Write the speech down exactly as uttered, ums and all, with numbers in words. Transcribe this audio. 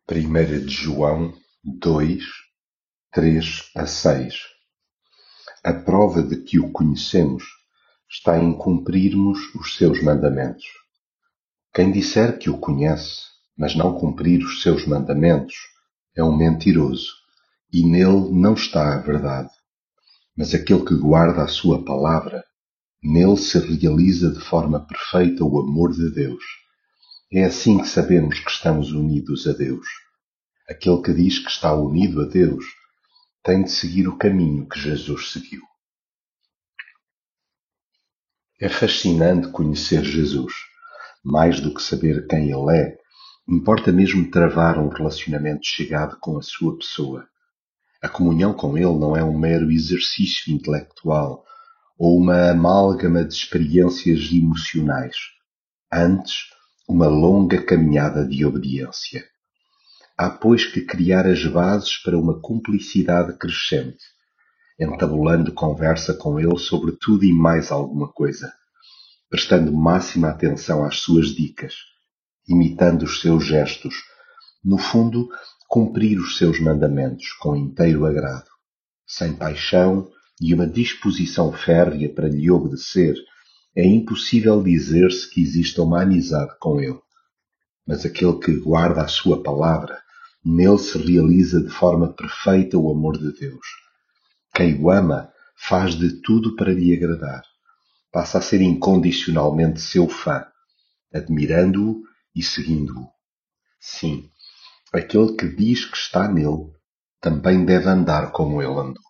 Primeira de João dois, três a seis. A prova de que o conhecemos está em cumprirmos os seus mandamentos. Quem disser que o conhece, mas não cumprir os seus mandamentos, é um mentiroso, e nele não está a verdade. Mas aquele que guarda a sua palavra, nele se realiza de forma perfeita o amor de Deus. É assim que sabemos que estamos unidos a Deus. Aquele que diz que está unido a Deus tem de seguir o caminho que Jesus seguiu. É fascinante conhecer Jesus. Mais do que saber quem Ele é, importa mesmo travar um relacionamento chegado com a sua pessoa. A comunhão com Ele não é um mero exercício intelectual ou uma amálgama de experiências emocionais. Antes, uma longa caminhada de obediência. Há, pois, que criar as bases para uma cumplicidade crescente, entabulando conversa com ele sobre tudo e mais alguma coisa, prestando máxima atenção às suas dicas, imitando os seus gestos, no fundo, cumprir os seus mandamentos com inteiro agrado, sem paixão e uma disposição férrea para lhe obedecer. É impossível dizer-se que exista uma amizade com ele. Mas aquele que guarda a sua palavra, nele se realiza de forma perfeita o amor de Deus. Quem o ama faz de tudo para lhe agradar. Passa a ser incondicionalmente seu fã, admirando-o e seguindo-o. Sim, aquele que diz que está nele, também deve andar como ele andou.